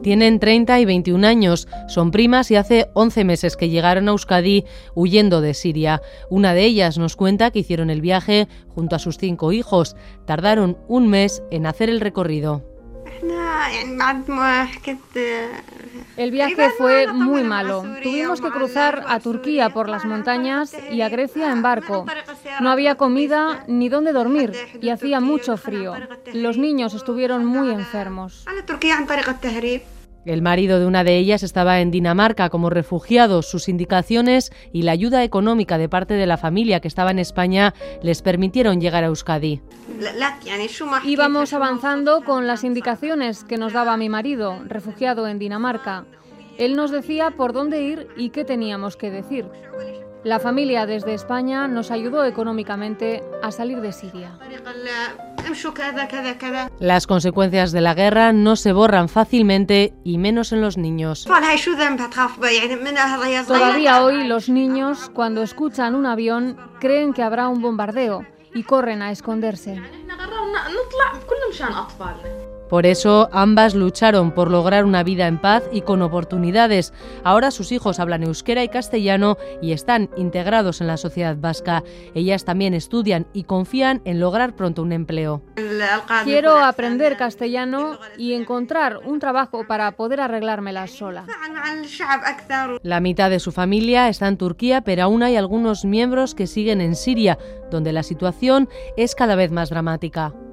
Tienen 30 y 21 años, son primas y hace 11 meses que llegaron a Euskadi huyendo de Siria. Una de ellas nos cuenta que hicieron el viaje junto a sus 5 hijos. Tardaron un mes en hacer el recorrido. El viaje fue muy malo. Tuvimos que cruzar a Turquía por las montañas y a Grecia en barco. No había comida ni dónde dormir y hacía mucho frío. Los niños estuvieron muy enfermos. El marido de una de ellas estaba en Dinamarca como refugiado. Sus indicaciones y la ayuda económica de parte de la familia que estaba en España les permitieron llegar a Euskadi. Íbamos avanzando con las indicaciones que nos daba mi marido, refugiado en Dinamarca. Él nos decía por dónde ir y qué teníamos que decir. La familia desde España nos ayudó económicamente a salir de Siria. Las consecuencias de la guerra no se borran fácilmente y menos en los niños. Todavía hoy los niños, cuando escuchan un avión, creen que habrá un bombardeo y corren a esconderse. Por eso, ambas lucharon por lograr una vida en paz y con oportunidades. Ahora sus hijos hablan euskera y castellano y están integrados en la sociedad vasca. Ellas también estudian y confían en lograr pronto un empleo. Quiero aprender castellano y encontrar un trabajo para poder arreglármelas sola. La mitad de su familia está en Turquía, pero aún hay algunos miembros que siguen en Siria, donde la situación es cada vez más dramática.